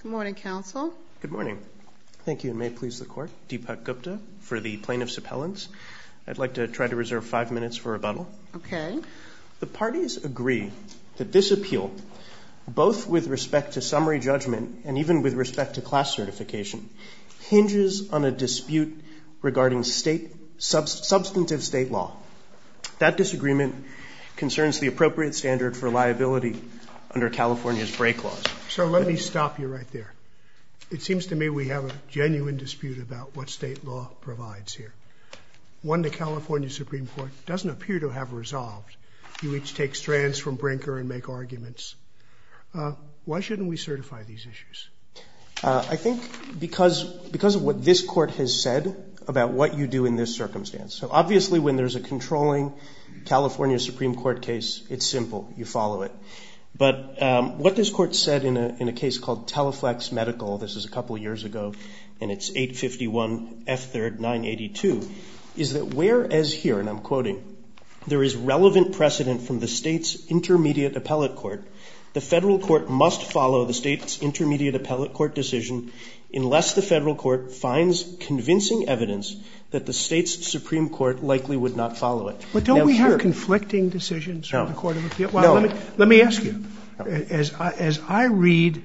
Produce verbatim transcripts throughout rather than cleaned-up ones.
Good morning, counsel. Good morning. Thank you, and may it please the Court. Deepak Gupta for the plaintiff's appellants. I'd like to try to reserve five minutes for rebuttal. Okay. The parties agree that this appeal, both with respect to summary judgment and even with respect to class certification, hinges on a dispute regarding state sub- substantive state law. That disagreement concerns the appropriate standard for liability under California's break laws. So let me stop you right there. It seems to me we have a genuine dispute about what state law provides here. One, the California Supreme Court doesn't appear to have resolved. You each take strands from Brinker and make arguments. Uh, why shouldn't we certify these issues? Uh, I think because because of what this Court has said about what you do in this circumstance. So obviously when there's a controlling California Supreme Court case, it's simple. You follow it. But um, what this Court said in a in a case called Teleflex Medical, this is a couple of years ago, and it's eight fifty-one F third nine eighty-two, is that whereas here, and I'm quoting, there is relevant precedent from the state's intermediate appellate court, the federal court must follow the state's intermediate appellate court decision unless the federal court finds convincing evidence that the state's Supreme Court likely would not follow it. But don't now, we here, have conflicting decisions no. from the Court of Appeal? Well, no. let me let me ask you. No. As I, as I read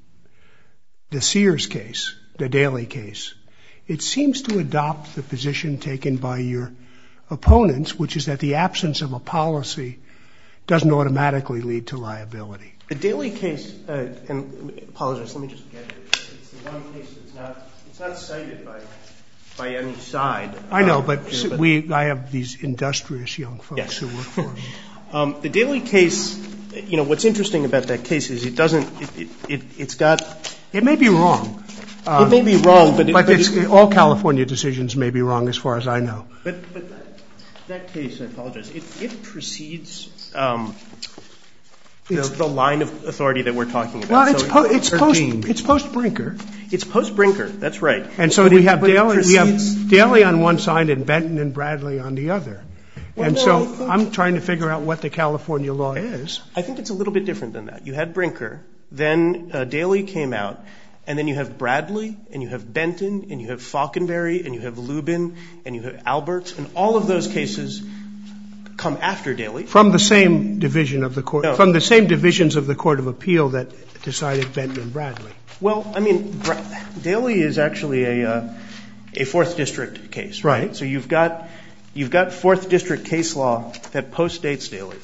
the Sears case, the Daley case, it seems to adopt the position taken by your opponents, which is that the absence of a policy doesn't automatically lead to liability. The Daley case, uh, and apologize, let me just get it. It's the one case that's not, it's not cited by, by any side. I know, um, but, here, but we, I have these industrious young folks yes. who work for me. um, the Daley case, you know, what's interesting about that case is it doesn't, it, it, it, it's got. It may be wrong. Um, it may be wrong, but it, but, but it's, it, all California decisions may be wrong as far as I know. But, but that, that case, I apologize, it, it precedes, um, The, the line of authority that we're talking about. Well, it's, so po- it's post it's post Brinker. It's post Brinker. That's right. And so but we it, have Daley. We have precedes... Daley on one side and Benton and Bradley on the other. Well, and no, so think, I'm trying to figure out what the California law is. I think it's a little bit different than that. You had Brinker, then uh, Daley came out, and then you have Bradley, and you have Benton, and you have Falconberry, and you have Lubin, and you have Alberts, and all of those cases come after Daley. From the same division of the court, no. from the same divisions of the Court of Appeal that decided Benton and Bradley. Well, I mean, Bra- Daley is actually a uh, a fourth district case, right? right? So you've got you've got fourth district case law that postdates Daley,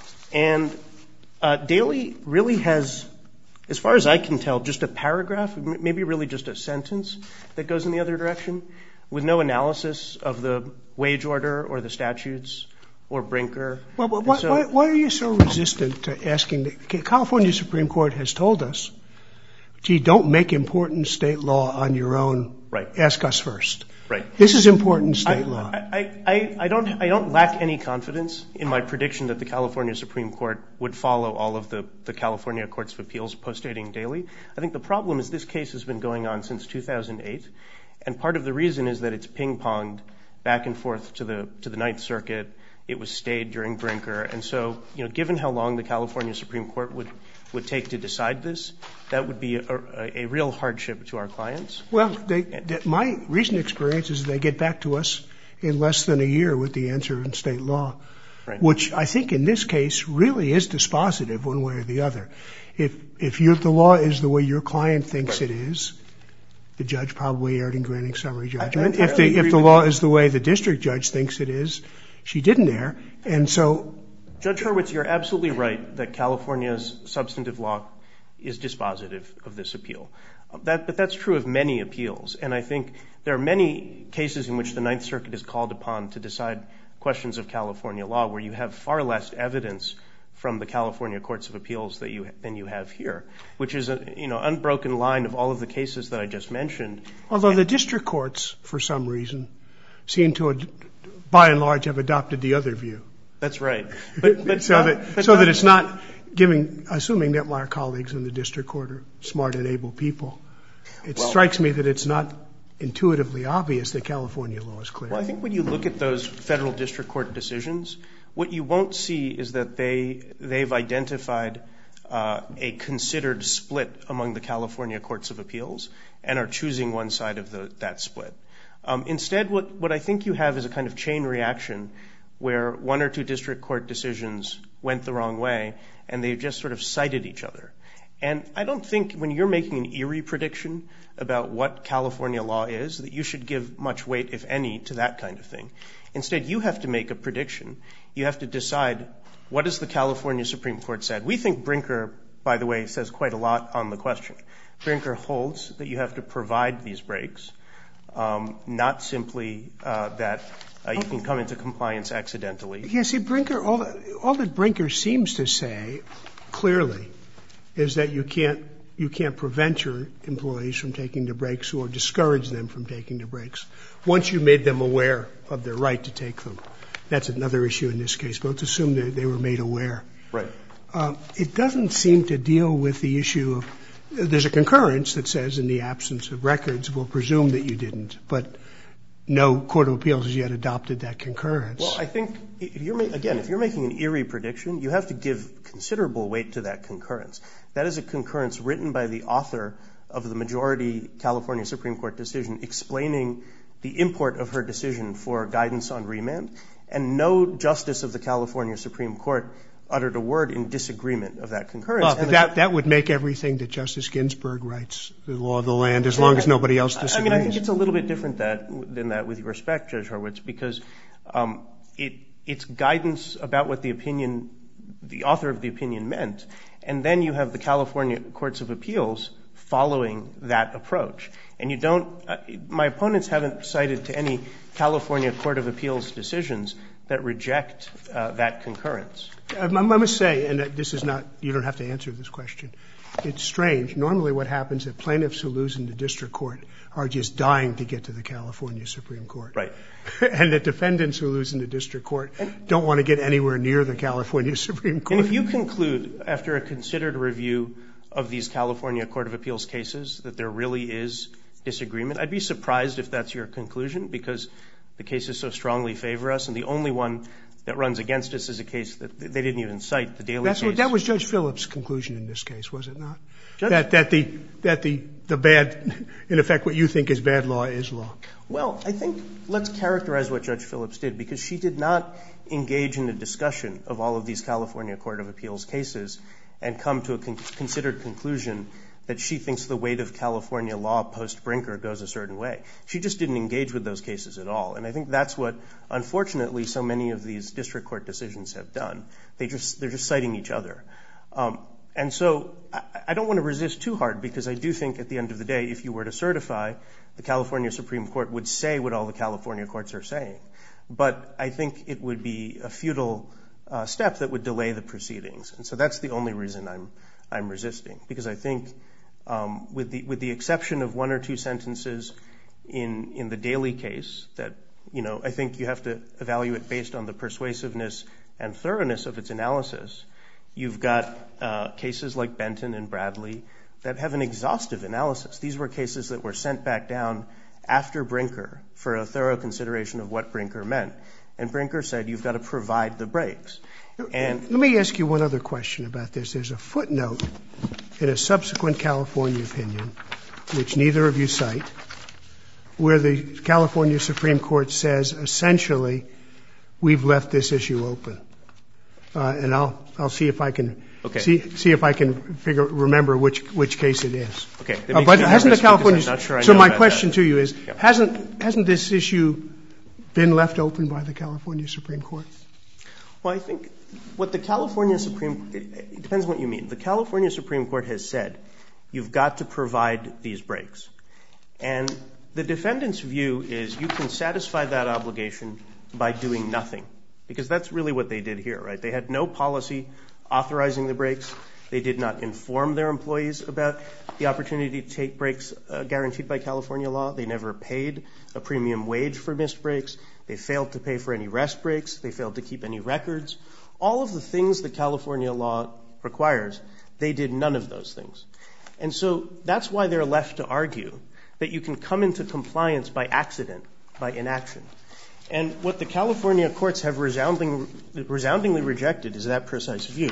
and uh, Daley really has, as far as I can tell, just a paragraph, maybe really just a sentence that goes in the other direction, with no analysis of the wage order or the statutes. Or Brinker. Well, but why, so, why, why are you so resistant to asking? The California Supreme Court has told us, gee, don't make important state law on your own. Right. Ask us first. Right. This is important state I, law. I, I, I don't I don't lack any confidence in my prediction that the California Supreme Court would follow all of the, the California Courts of Appeals postdating Daley. I think the problem is this case has been going on since two thousand eight, and part of the reason is that it's ping-ponged back and forth to the to the Ninth Circuit. It was stayed during Brinker. And so, you know, given how long the California Supreme Court would, would take to decide this, that would be a, a, a real hardship to our clients. Well, they, they, my recent experience is they get back to us in less than a year with the answer in state law, right. Which I think in this case really is dispositive one way or the other. If, if you're, the law is the way your client thinks right. it is, the judge probably erred in granting summary judgment. I, I if the, if the with law you. is the way the district judge thinks it is, she didn't err, and so... Judge Hurwitz, you're absolutely right that California's substantive law is dispositive of this appeal. That, but that's true of many appeals, and I think there are many cases in which the Ninth Circuit is called upon to decide questions of California law where you have far less evidence from the California Courts of Appeals that you, than you have here, which is a you know unbroken line of all of the cases that I just mentioned. Although and, the district courts, for some reason, seem to... Ad- by and large, have adopted the other view. That's right. But, but so not, that, but so not, that it's not giving, assuming that my colleagues in the district court are smart and able people, it well, strikes me that it's not intuitively obvious that California law is clear. Well, I think when you look at those federal district court decisions, what you won't see is that they, they've identified uh, a considered split among the California courts of appeals and are choosing one side of the, that split. Um, instead, what, what I think you have is a kind of chain reaction where one or two district court decisions went the wrong way and they've just sort of cited each other. And I don't think when you're making an eerie prediction about what California law is that you should give much weight, if any, to that kind of thing. Instead, you have to make a prediction. You have to decide, what has the California Supreme Court said? We think Brinker, by the way, says quite a lot on the question. Brinker holds that you have to provide these breaks, um, not simply uh, that uh, you can come into compliance accidentally. Yeah, see, Brinker, all that, all that Brinker seems to say clearly is that you can't you can't prevent your employees from taking the breaks or discourage them from taking the breaks once you made them aware of their right to take them. That's another issue in this case, but let's assume that they were made aware. Right. Um, it doesn't seem to deal with the issue of there's a concurrence that says in the absence of records we'll presume that you didn't, but no court of appeals has yet adopted that concurrence. Well, I think, if you're ma- again, if you're making an eerie prediction, you have to give considerable weight to that concurrence. That is a concurrence written by the author of the majority California Supreme Court decision explaining the import of her decision for guidance on remand, and no justice of the California Supreme Court uttered a word in disagreement of that concurrence. Well, but that, that would make everything that Justice Ginsburg writes the law of the land as long as nobody else disagrees. I mean, I think it's a little bit different that, than that with respect, Judge Horwitz, because um, it, it's guidance about what the opinion, the author of the opinion meant, and then you have the California Courts of Appeals following that approach. And you don't, uh, my opponents haven't cited to any California Court of Appeals decisions that reject uh, that concurrence. I must say, and this is not, you don't have to answer this question, it's strange. Normally what happens is plaintiffs who lose in the district court are just dying to get to the California Supreme Court. Right. And the defendants who lose in the district court and, don't want to get anywhere near the California Supreme Court. And if you conclude, after a considered review of these California Court of Appeals cases, that there really is disagreement, I'd be surprised if that's your conclusion, because the cases so strongly favor us, and the only one that runs against us is a case that they didn't even cite, the Daley That's case. What, that was Judge Phillips' conclusion in this case, was it not? Judge? That, that, the, that the, the bad, in effect, what you think is bad law is law. Well, I think let's characterize what Judge Phillips did, because she did not engage in a discussion of all of these California Court of Appeals cases and come to a con- considered conclusion that she thinks the weight of California law post-Brinker goes a certain way. She just didn't engage with those cases at all. And I think that's what, unfortunately, so many of these district court decisions have done. They just, they're just citing each other. Um, and so I, I don't want to resist too hard, because I do think at the end of the day, if you were to certify, the California Supreme Court would say what all the California courts are saying. But I think it would be a futile uh, step that would delay the proceedings. And so that's the only reason I'm, I'm resisting, because I think Um, with the with the exception of one or two sentences in in the Daley case that, you know, I think you have to evaluate based on the persuasiveness and thoroughness of its analysis. You've got uh, cases like Benton and Bradley that have an exhaustive analysis. These were cases that were sent back down after Brinker for a thorough consideration of what Brinker meant. And Brinker said you've got to provide the breaks. And let me ask you one other question about this. There's a footnote in a subsequent California opinion, which neither of you cite, where the California Supreme Court says essentially we've left this issue open. Uh, and I'll I'll see if I can okay. see see if I can figure remember which which case it is. Okay. Uh, but hasn't the California sure so my question that. to you is yeah. hasn't hasn't this issue been left open by the California Supreme Court? Well, I think what the California Supreme – it depends on what you mean. The California Supreme Court has said you've got to provide these breaks. And the defendant's view is you can satisfy that obligation by doing nothing, because that's really what they did here, right? They had no policy authorizing the breaks. They did not inform their employees about the opportunity to take breaks uh, guaranteed by California law. They never paid a premium wage for missed breaks. They failed to pay for any rest breaks. They failed to keep any records. All of the things that California law requires, they did none of those things. And so that's why they're left to argue that you can come into compliance by accident, by inaction. And what the California courts have resounding, resoundingly rejected is that precise view.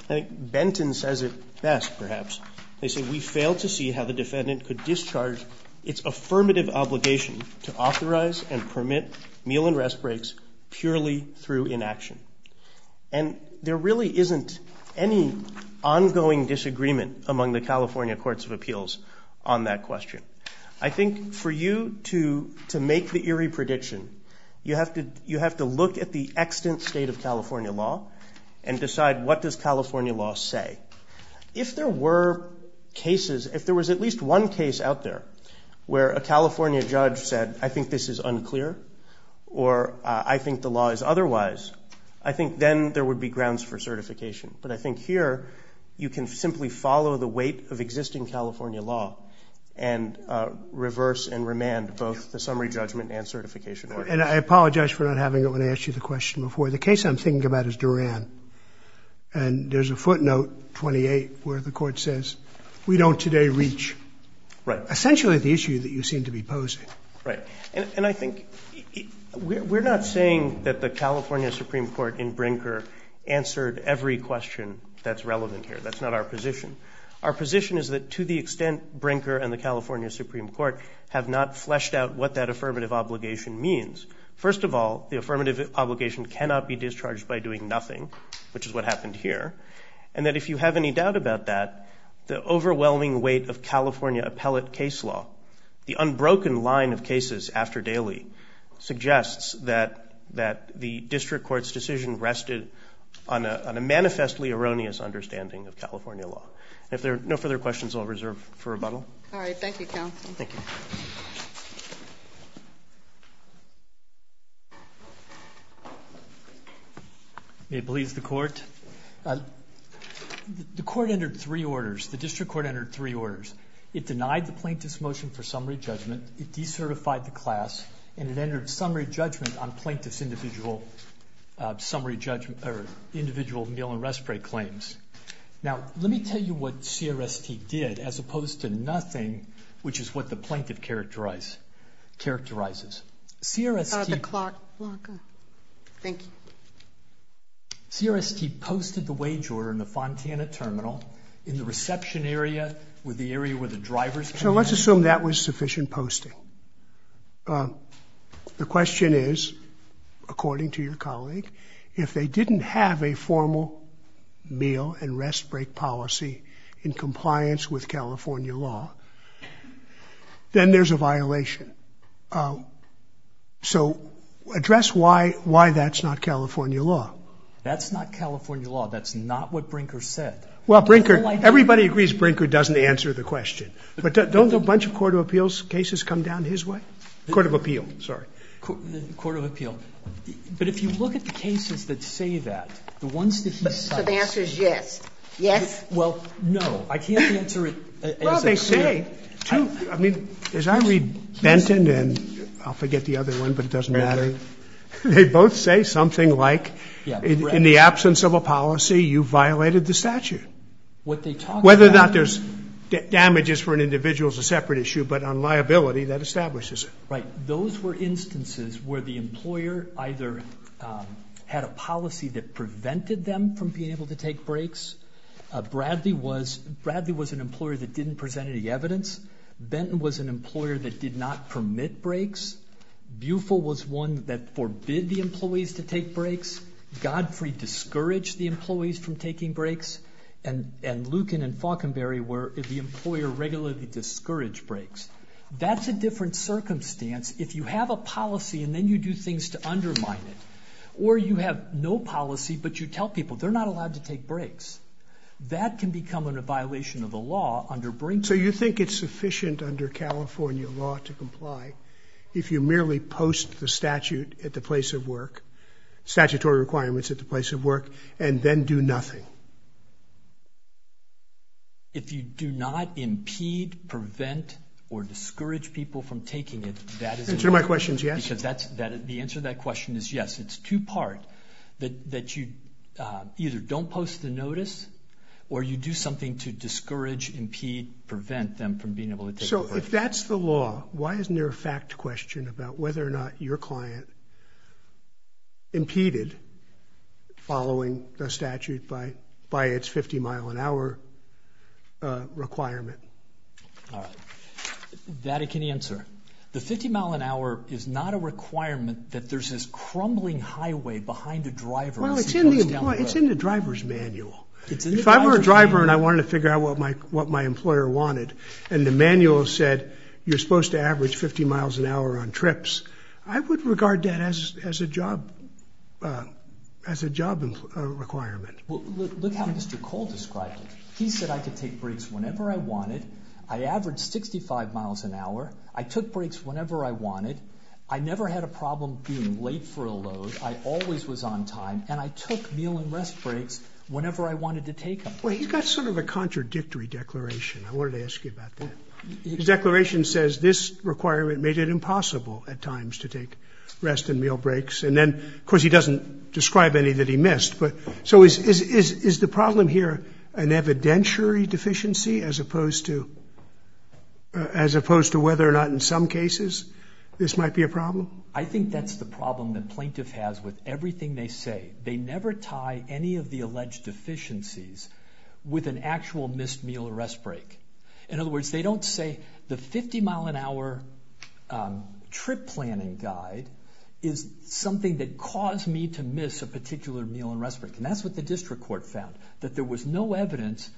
I think Benton says it best, perhaps. They say, we fail to see how the defendant could discharge its affirmative obligation to authorize and permit meal and rest breaks purely through inaction. And there really isn't any ongoing disagreement among the California Courts of Appeals on that question. I think for you to to make the Erie prediction, you have to you have to look at the extant state of California law and decide, what does California law say? If there were cases, if there was at least one case out there where a California judge said, I think this is unclear, or uh, I think the law is otherwise, I think then there would be grounds for certification. But I think here you can simply follow the weight of existing California law and uh, reverse and remand both the summary judgment and certification order. And I apologize for not having it when I asked you the question before. The case I'm thinking about is Duran. And there's a footnote, twenty-eight, where the court says, we don't today reach. Right. Essentially the issue that you seem to be posing. Right. And, and I think we're, we're not saying that the California Supreme Court in Brinker answered every question that's relevant here. That's not our position. Our position is that to the extent Brinker and the California Supreme Court have not fleshed out what that affirmative obligation means, first of all, the affirmative obligation cannot be discharged by doing nothing, which is what happened here, and that if you have any doubt about that, the overwhelming weight of California appellate case law, the unbroken line of cases after Daley, suggests that that the district court's decision rested on a, on a manifestly erroneous understanding of California law. If there are no further questions, I'll reserve for rebuttal. All right. Thank you, counsel. Thank you. May it please the court. Uh, the court entered three orders. The district court entered three orders. It denied the plaintiff's motion for summary judgment. It decertified the class, and it entered summary judgment on plaintiff's individual uh, summary judgment or individual meal and rest break claims. Now, let me tell you what C R S T did, as opposed to nothing, which is what the plaintiff characterize, characterizes. C R S T. Uh, the clock, Blanca. Thank you. C R S T posted the wage order in the Fontana terminal in the reception area with the area where the drivers come So let's in. assume that was sufficient posting. Uh, the question is, according to your colleague, if they didn't have a formal meal and rest break policy in compliance with California law, then there's a violation. Uh, so address why why that's not California law. That's not California law. That's not what Brinker said. Well, Brinker, idea- everybody agrees Brinker doesn't answer the question. But do- don't a bunch of Court of Appeals cases come down his way? Court of Appeal, sorry. The Court of Appeal. But if you look at the cases that say that, the ones that he cites. So the answer is yes. Yes? Well, no. I can't answer it as Well, a they clear- say, too, I, I mean, as I read Benton and I'll forget the other one, but it doesn't matter. They both say something like, Yeah, in, in the absence of a policy, you violated the statute. What they talk Whether or about, not there's d- damages for an individual is a separate issue, but on liability, that establishes it. Right. Those were instances where the employer either um, had a policy that prevented them from being able to take breaks. Uh, Bradley was Bradley was an employer that didn't present any evidence. Benton was an employer that did not permit breaks. Bufel was one that forbid the employees to take breaks. Godfrey discouraged the employees from taking breaks. And, and Lucan and Falconberry were the employer regularly discouraged breaks. That's a different circumstance if you have a policy and then you do things to undermine it. Or you have no policy, but you tell people they're not allowed to take breaks. That can become a violation of the law under Brinker. So you think it's sufficient under California law to comply if you merely post the statute at the place of work, statutory requirements at the place of work, and then do nothing? If you do not impede, prevent, or discourage people from taking it, that is... Answer my questions, yes? Because that's, that, the answer to that question is yes. It's two-part, that, that you uh, either don't post the notice or you do something to discourage, impede, prevent them from being able to take So the break. if that's the law, why isn't there a fact question about whether or not your client impeded following the statute by by its fifty mile an hour uh, requirement? All right. That I can answer. The fifty mile an hour is not a requirement that there's this crumbling highway behind a driver. Well, as it's he in the, goes down employ- the it's road. in the driver's manual. It's in the If I were a driver's driver manual. and I wanted to figure out what my what my employer wanted, and the manual said you're supposed to average fifty miles an hour on trips, I would regard that as as a job uh, as a job impl- uh, requirement. Well, look, look how Mister Cole described it. He said I could take breaks whenever I wanted. I averaged sixty-five miles an hour. I took breaks whenever I wanted. I never had a problem being late for a load. I always was on time, and I took meal and rest breaks whenever I wanted to take them. Well, he's got sort of a contradictory declaration. I wanted to ask you about that. His declaration says this requirement made it impossible at times to take rest and meal breaks. And then, of course, he doesn't describe any that he missed. But so is is is, is the problem here an evidentiary deficiency as opposed to uh, as opposed to whether or not in some cases this might be a problem? I think that's the problem that plaintiff has with everything they say. They never tie any of the alleged deficiencies with an actual missed meal or rest break. In other words, they don't say the fifty mile an hour um, trip planning guide is something that caused me to miss a particular meal and rest break. And that's what the district court found, that there was no evidence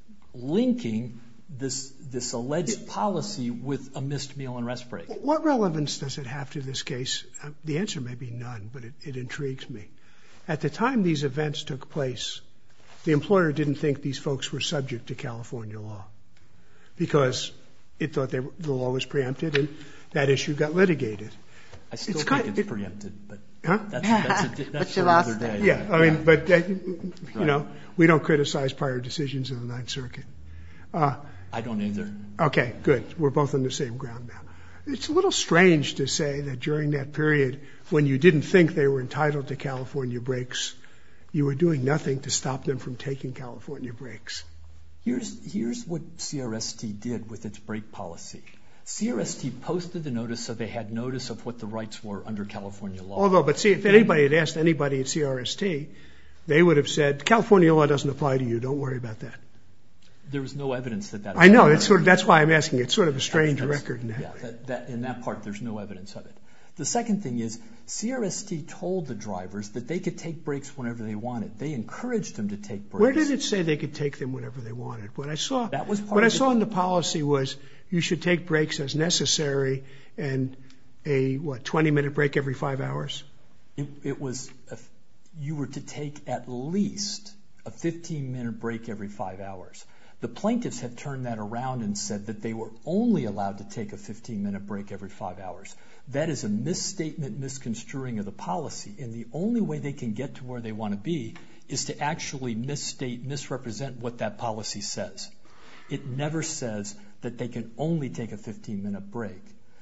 linking this this alleged policy with a missed meal and rest break. What relevance does it have to this case? Uh, the answer may be none, but it, it intrigues me. At the time these events took place, the employer didn't think these folks were subject to California law because it thought they were, the law was preempted, and that issue got litigated. I still It's think kind- it's it- preempted, but Huh? that's, that's, a, that's But for you another lost day. it. Yeah, I mean, but, uh, you Right. know, we don't criticize prior decisions of the Ninth Circuit. Uh, I don't either. Okay, good. We're both on the same ground now. It's a little strange to say that during that period when you didn't think they were entitled to California breaks, you were doing nothing to stop them from taking California breaks. Here's, here's what C R S T did with its break policy. C R S T posted the notice so they had notice of what the rights were under California law. Although, but see, if anybody had asked anybody at C R S T, they would have said, California law doesn't apply to you. Don't worry about that. There was no evidence that that. I know. That's sort of, that's why I'm asking. It's sort of a strange That's- record in that Yeah, way. that, that, in that part, there's no evidence of it. The second thing is C R S T told the drivers that they could take breaks whenever they wanted. They encouraged them to take breaks. Where did it say they could take them whenever they wanted? What I saw, That was part what I of the- saw in the policy was you should take breaks as necessary and a, what, twenty minute break every five hours? It, it was, a, you were to take at least a fifteen minute break every five hours. The plaintiffs have turned that around and said that they were only allowed to take a fifteen minute break every five hours. That is a misstatement, misconstruing of the policy, and the only way they can get to where they want to be is to actually misstate, misrepresent what that policy says. It never says that they can only take a fifteen minute break.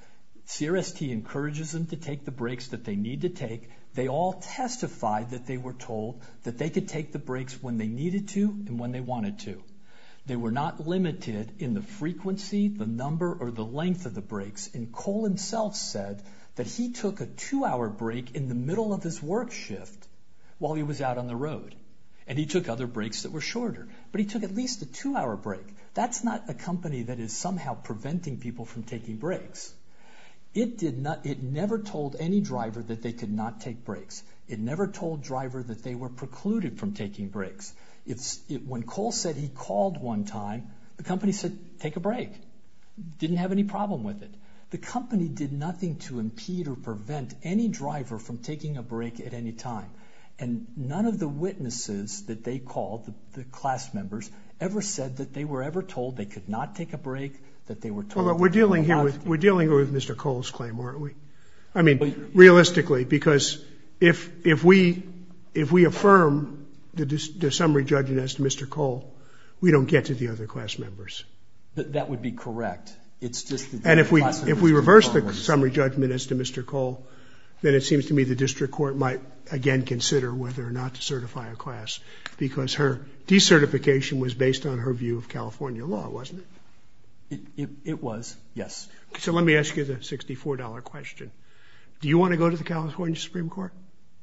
C R S T encourages them to take the breaks that they need to take. They all testified that they were told that they could take the breaks when they needed to and when they wanted to. They were not limited in the frequency, the number, or the length of the breaks. And Cole himself said that he took a two-hour break in the middle of his work shift while he was out on the road. And he took other breaks that were shorter. But he took at least a two-hour break. That's not a company that is somehow preventing people from taking breaks. It did not. It never told any driver that they could not take breaks. It never told driver that they were precluded from taking breaks. It's, it, when Cole said he called one time, the company said, take a break. Didn't have any problem with it. The company did nothing to impede or prevent any driver from taking a break at any time. And none of the witnesses that they called, the, the class members, ever said that they were ever told they could not take a break, that they were told. Well, that we're they were dealing here allowed with, to take we're dealing here with Mister Cole's claim, aren't we? I mean, Well, realistically, because if, if we, if we affirm the, the summary judgment as to Mister Cole, we don't get to the other class members. That, that would be correct. It's just that And if we, class if members we can reverse the affirm it. summary judgment as to Mister Cole, then it seems to me the district court might again consider whether or not to certify a class, because her decertification was based on her view of California law, wasn't it? It, it, it was, yes. So let me ask you the sixty-four dollar question. Do you want to go to the California Supreme Court?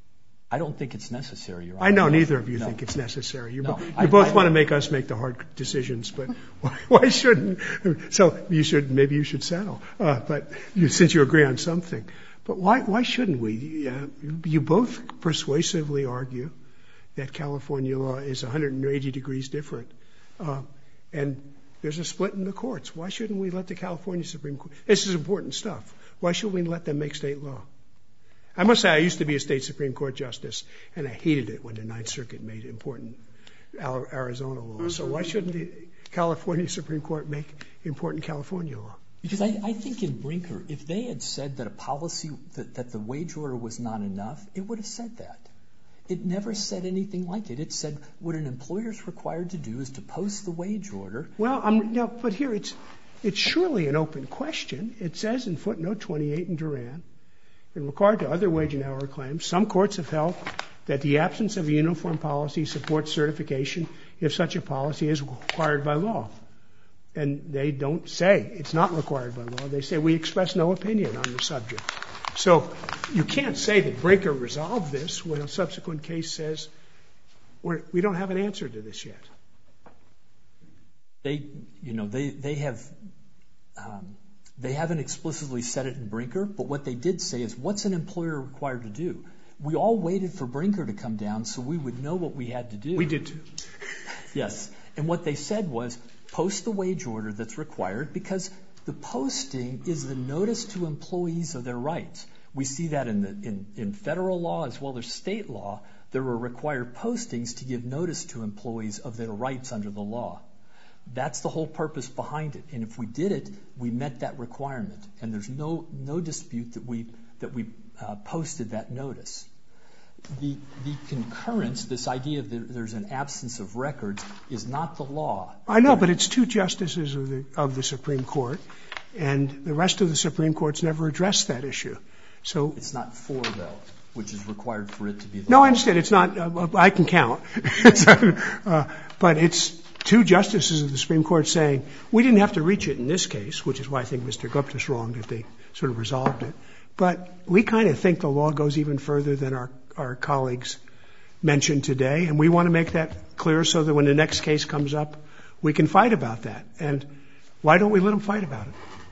I don't think it's necessary, Your Honor. I know No. neither of you No. think it's necessary. You, No. bo- you I- both I- want to make us make the hard decisions, but why, why shouldn't? So you should maybe you should settle. Uh, but you, since you agree on something, but why why shouldn't we? Uh, you both persuasively argue that California law is one hundred eighty degrees different, uh, and there's a split in the courts. Why shouldn't we let the California Supreme Court? This is important stuff. Why should we let them make state law? I must say, I used to be a state Supreme Court justice, and I hated it when the Ninth Circuit made important Arizona law. Mm-hmm. So why shouldn't the California Supreme Court make important California law? Because I, I think in Brinker, if they had said that a policy, that, that the wage order was not enough, it would have said that. It never said anything like it. It said what an employer is required to do is to post the wage order. Well, I'm, no, but here it's it's surely an open question. It says in footnote twenty-eight in Duran, in regard to other wage and hour claims, some courts have held that the absence of a uniform policy supports certification if such a policy is required by law. And they don't say it's not required by law. They say we express no opinion on the subject. So you can't say that Brinker resolved this when a subsequent case says we're, we don't have an answer to this yet. They, you know, they, they have, um, they haven't explicitly said it in Brinker, but what they did say is what's an employer required to do? We all waited for Brinker to come down so we would know what we had to do. We did too. Yes. And what they said was post the wage order that's required because the posting is the notice to employees of their rights. We see that in, the, in, in federal law as well as state law. There were required postings to give notice to employees of their rights under the law. That's the whole purpose behind it. And if we did it, we met that requirement. And there's no no dispute that we that we uh, posted that notice. The the concurrence, this idea of the, there's an absence of records, is not the law. I know, but it's two justices of the of the Supreme Court, and the rest of the Supreme Court's never addressed that issue. So it's not four though, which is required for it to be the no, law. I understand. It's not. Uh, I can count, uh, but it's two justices of the Supreme Court saying we didn't have to reach it in this case, which is why I think Mister Gupta's wrong that they sort of resolved it. But we kind of think the law goes even further than our, our colleagues mentioned today, and we want to make that clear so that when the next case comes up, we can fight about that. And why don't we let them fight about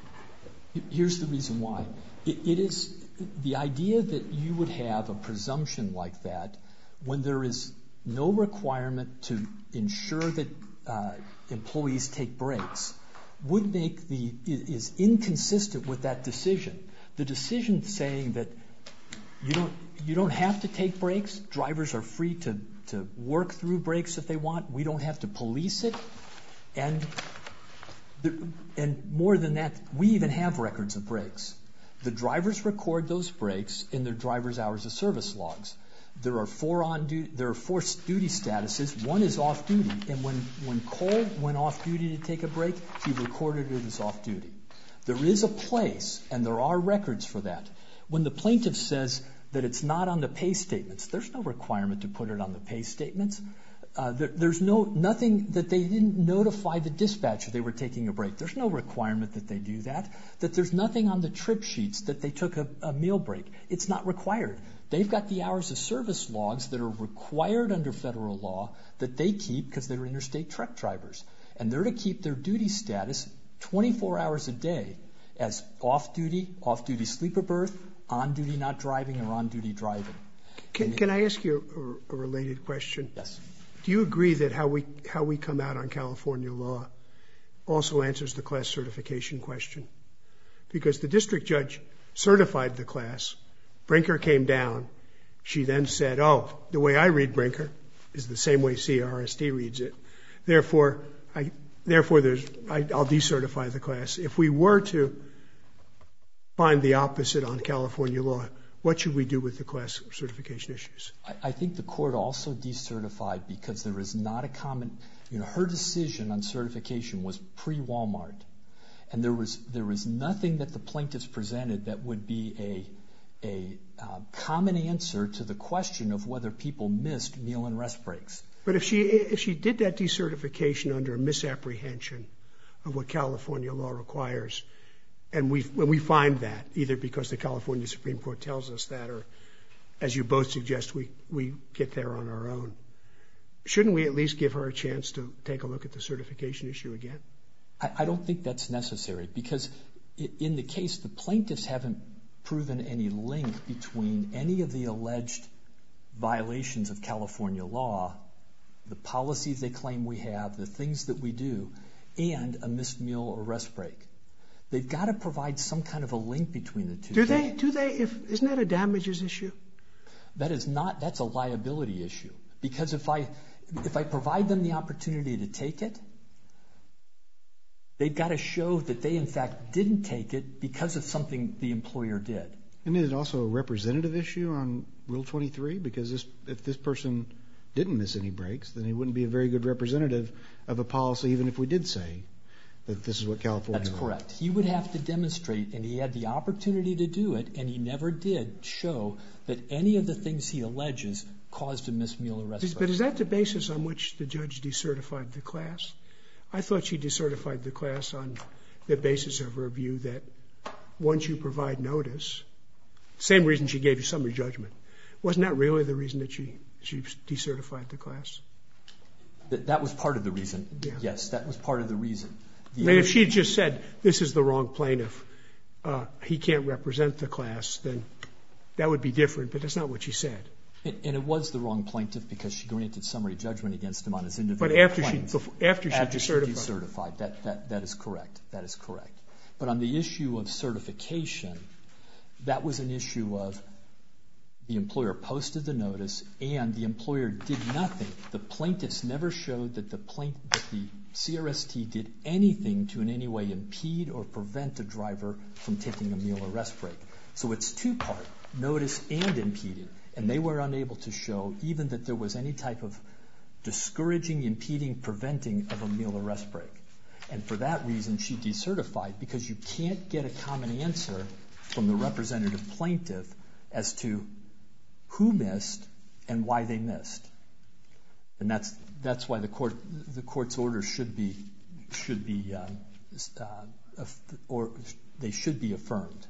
it? Here's the reason why. It, it is the idea that you would have a presumption like that when there is no requirement to ensure that uh, employees take breaks would make the is inconsistent with that decision. The decision saying that you don't you don't have to take breaks, drivers are free to, to work through breaks if they want, we don't have to police it, and the, and more than that, we even have records of breaks. The drivers record those breaks in their driver's hours of service logs. There are four on duty, there are four duty statuses. One is off duty, and when when Cole went off duty to take a break, he recorded it as off duty. There is a place, and there are records for that. When the plaintiff says that it's not on the pay statements, there's no requirement to put it on the pay statements. Uh, there, there's no nothing that they didn't notify the dispatcher they were taking a break. There's no requirement that they do that. That there's nothing on the trip sheets that they took a, a meal break. It's not required. They've got the hours of service logs that are required under federal law that they keep because they're interstate truck drivers. And they're to keep their duty status twenty-four hours a day as off-duty, off-duty sleeper berth, on-duty not driving, or on-duty driving. Can, can I ask you a, a related question? Yes. Do you agree that how we how we come out on California law also answers the class certification question? Because the district judge certified the class. Brinker came down. She then said, oh, the way I read Brinker is the same way C R S T reads it. Therefore, I, therefore there's, I, I'll decertify the class. If we were to find the opposite on California law, what should we do with the class certification issues? I, I think the court also decertified because there is not a common, you know, her decision on certification was pre-Walmart. And there was there was nothing that the plaintiffs presented that would be a a uh, common answer to the question of whether people missed meal and rest breaks. But if she if she did that decertification under a misapprehension of what California law requires, and we when we find that, either because the California Supreme Court tells us that or as you both suggest, we, we get there on our own. Shouldn't we at least give her a chance to take a look at the certification issue again? I, I don't think that's necessary because in the case, the plaintiffs haven't proven any link between any of the alleged violations of California law, the policies they claim we have, the things that we do, and a missed meal or rest break. They've got to provide some kind of a link between the two. Do they? Do they? If isn't that a damages issue? That is not. That's a liability issue. Because if I if I provide them the opportunity to take it, they've got to show that they in fact didn't take it because of something the employer did. And is it also a representative issue on Rule twenty-three? Because this, if this person didn't miss any breaks, then he wouldn't be a very good representative of a policy, even if we did say that this is what California That's correct. He would have to demonstrate, and he had the opportunity to do it, and he never did show that any of the things he alleges caused a missed meal or rest break. But is that the basis on which the judge decertified the class? I thought she decertified the class on the basis of her view that once you provide notice, same reason she gave you summary judgment. Wasn't that really the reason that she, she decertified the class? That, that was part of the reason. Yeah. Yes, that was part of the reason. The I mean, other, if she had just said, this is the wrong plaintiff, uh, he can't represent the class, then that would be different, but that's not what she said. And, and it was the wrong plaintiff because she granted summary judgment against him on his individual But after claims. she, before, after she After decertified. she decertified. That, that, that is correct. That is correct. But on the issue of certification, that was an issue of the employer posted the notice and the employer did nothing. The plaintiffs never showed that the, plaint, that the C R S T did anything to in any way impede or prevent a driver from taking a meal or rest break. So it's two-part, notice and impeding. And they were unable to show even that there was any type of discouraging, impeding, preventing of a meal or rest break. And for that reason, she decertified because you can't get a common answer from the representative plaintiff as to who missed and why they missed. And that's that's why the court the court's orders should be should be um, uh, or they should be affirmed.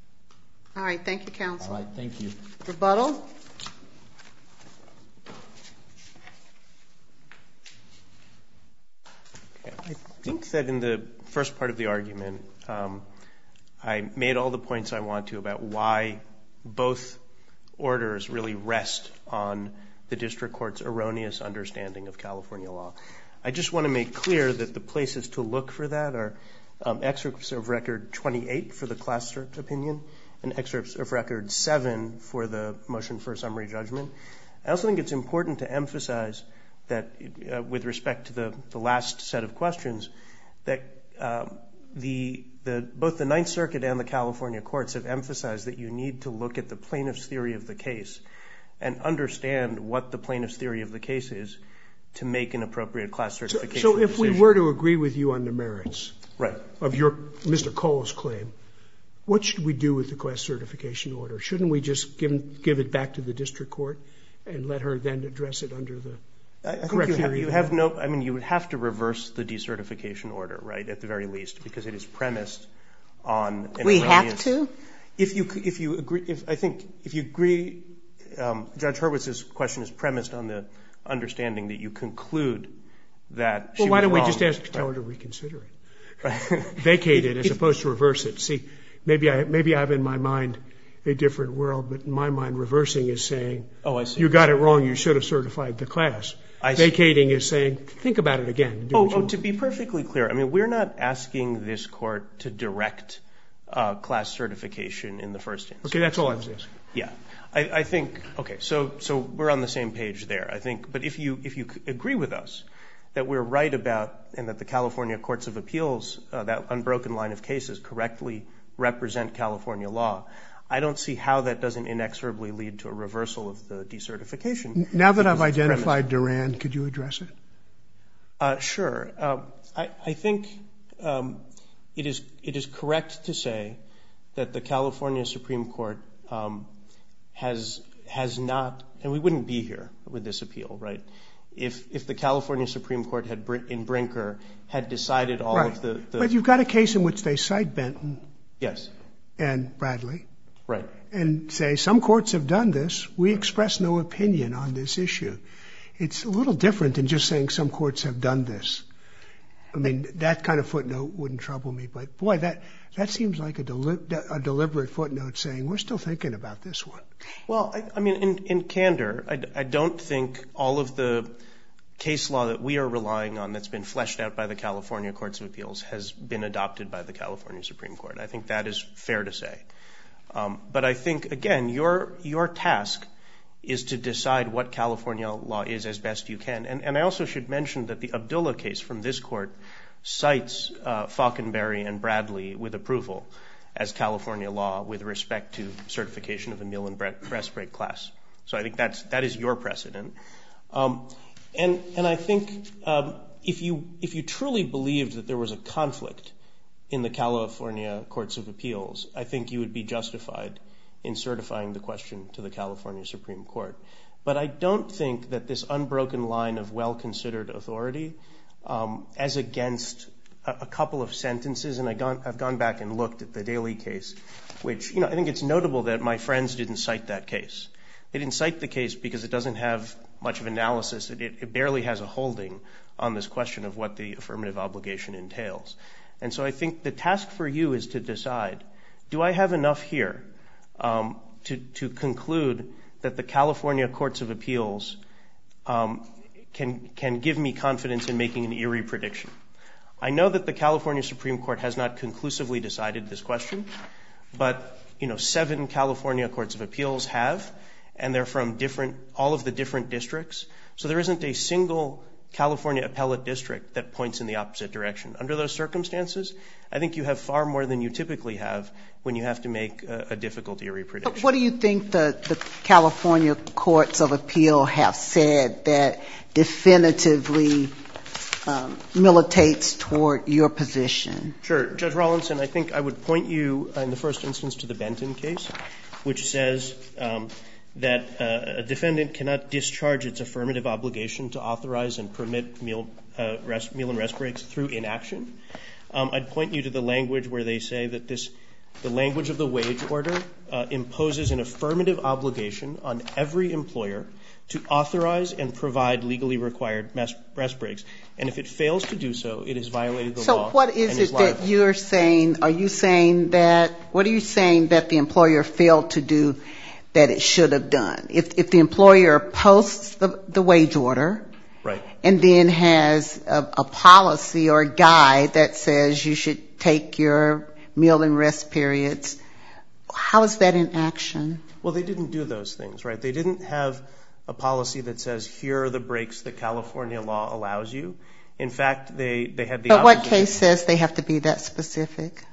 All right, thank you, counsel. All right, thank you. Rebuttal. Okay. I think that in the first part of the argument, um, I made all the points I want to about why both orders really rest on the district court's erroneous understanding of California law. I just want to make clear that the places to look for that are um, excerpts of record twenty-eight for the class cert opinion and excerpts of record seven for the motion for summary judgment. I also think it's important to emphasize that uh, with respect to the, the last set of questions, that um, the, the, both the Ninth Circuit and the California courts have emphasized that you need to look at the plaintiff's theory of the case and understand what the plaintiff's theory of the case is to make an appropriate class certification So, so if decision. we were to agree with you on the merits right. of your Mister Cole's claim, what should we do with the class certification order? Shouldn't we just give, give it back to the district court and let her then address it under the I, I think correct you, ha- theory? you have no, I mean, you would have to reverse the decertification order, right, at the very least, because it is premised on an We have erroneous- to? If you, if you agree, if I think, if you agree, um, Judge Hurwitz's question is premised on the understanding that you conclude that she Well, why was don't we wrong. just ask, tell her to reconsider it? Right. Vacate it as opposed to reverse it. See, maybe I, maybe I have in my mind a different world, but in my mind, reversing is saying, Oh, I see. you got it wrong, you should have certified the class. I see. Vacating is saying, think about it again. Do Oh, what you oh, want. to be perfectly clear, I mean, we're not asking this court to direct uh, class certification in the first instance. Okay, that's all I was asking. Yeah. I, I think, okay, so, so we're on the same page there, I think. But if you, if you agree with us that we're right about, and that the California Courts of Appeals, uh, that unbroken line of cases, correctly represent California law, I don't see how that doesn't inexorably lead to a reversal of the decertification. Now that I've because it's identified Duran, could you address it? Uh, sure. Um, I, I think um, it is it is correct to say that the California Supreme Court um, has has not, and we wouldn't be here with this appeal, right? If if the California Supreme Court had in Brinker had decided all right. of the, the But you've got a case in which they cite Benton yes and Bradley. right and say, some courts have done this. We express no opinion on this issue. It's a little different than just saying some courts have done this. I mean, that kind of footnote wouldn't trouble me. But, boy, that, that seems like a, deli- a deliberate footnote saying we're still thinking about this one. Well, I, I mean, in, in candor, I, I don't think all of the case law that we are relying on that's been fleshed out by the California Courts of Appeals has been adopted by the California Supreme Court. I think that is fair to say. Um, but I think, again, your your task is to decide what California law is as best you can. And, and I also should mention that the Abdullah case from this court cites uh, Falkenberry and Bradley with approval as California law with respect to certification of a meal and breast break class. So I think that's that is your precedent. Um, and and I think um, if you if you truly believed that there was a conflict in the California Courts of Appeals, I think you would be justified in certifying the question to the California Supreme Court. But I don't think that this unbroken line of well-considered authority, um, as against a, a couple of sentences, and I gone, I've gone back and looked at the Daley case, which, you know, I think it's notable that my friends didn't cite that case. They didn't cite the case because it doesn't have much of analysis. It, it barely has a holding on this question of what the affirmative obligation entails. And so I think the task for you is to decide, do I have enough here um, to, to conclude that the California Courts of Appeals um, can, can give me confidence in making an eerie prediction? I know that the California Supreme Court has not conclusively decided this question, but, you know, seven California Courts of Appeals have, and they're from different, all of the different districts. So there isn't a single California appellate district that points in the opposite direction. Under those circumstances, I think you have far more than you typically have when you have to make a, a difficult eerie prediction. But what do you think the, the California Courts of Appeal have said that definitively um, militates toward your position? Sure. Judge Rawlinson, I think I would point you uh, in the first instance to the Benton case, which says um, that uh, a defendant cannot discharge its affirmative obligation to authorize and permit meal, uh, rest, meal and rest breaks through inaction. Um, I'd point you to the language where they say that this, the language of the wage order uh, imposes an affirmative obligation on every employer to authorize and provide legally required mes- rest breaks. And if it fails to do so, it has violated the so law. So what is it that you're saying? Are you saying that, what are you saying that the employer failed to do that it should have done? If, if the employer posts the, the wage order, right, and then has a, a policy or a guide that says you should take your meal and rest periods, how is that in action? Well, they didn't do those things, right? They didn't have a policy that says here are the breaks that California law allows you. In fact, they, they had the But opposite. what case says they have to be that specific?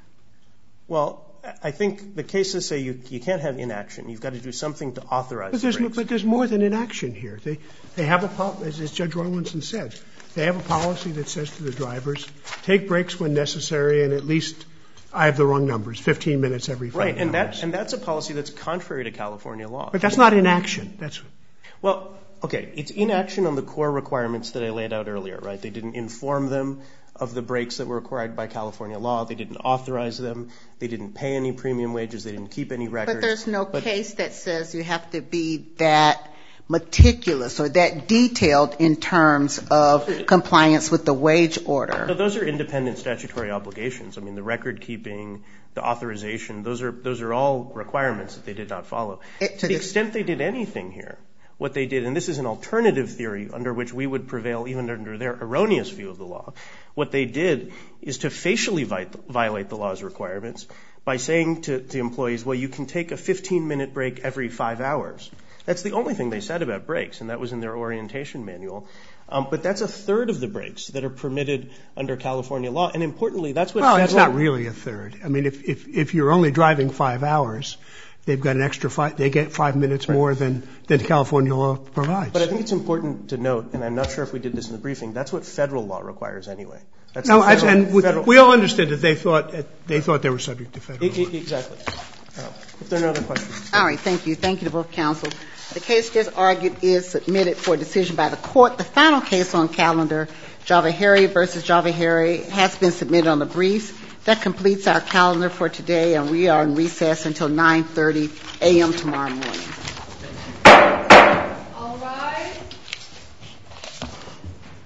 Well, I think the cases say you, you can't have inaction. You've got to do something to authorize but the there's, breaks. But there's more than inaction here. They, they have a policy, as, as Judge Rawlinson said, they have a policy that says to the drivers, take breaks when necessary, and at least, I have the wrong numbers, fifteen minutes every five right, and hours. that and that's a policy that's contrary to California law. But that's not inaction. That's well, okay, it's inaction on the core requirements that I laid out earlier, right? They didn't inform them of the breaks that were required by California law. They didn't authorize them. They didn't pay any premium wages. They didn't keep any records. But there's no but, case that says you have to be that meticulous or that detailed in terms of compliance with the wage order. No, those are independent statutory obligations. I mean, the record keeping, the authorization, those are those are all requirements that they did not follow. It, to the extent they did anything here, what they did, and this is an alternative theory under which we would prevail even under their erroneous view of the law, what they did is to facially violate the law's requirements by saying to, to employees, well, you can take a fifteen-minute break every five hours. That's the only thing they said about breaks, and that was in their orientation manual. Um, but that's a third of the breaks that are permitted under California law, and importantly, that's what well, federal... it's not really a third. I mean, if, if, if you're only driving five hours, they've got an extra five, they get five minutes right. more than, than California law provides. But I think it's important to note, and I'm not sure if we did this in the briefing, that's what federal law requires anyway. That's no, federal, and we, federal, we all understood that they thought, they thought they were subject to federal law. Exactly. Uh, if there are no other questions. All right, thank you. Thank you to both counsel. The case just argued is submitted for decision by the court. The final case on calendar, Javaheri versus Javaheri, has been submitted on the briefs. That completes our calendar for today, and we are in recess until nine thirty a.m. tomorrow morning.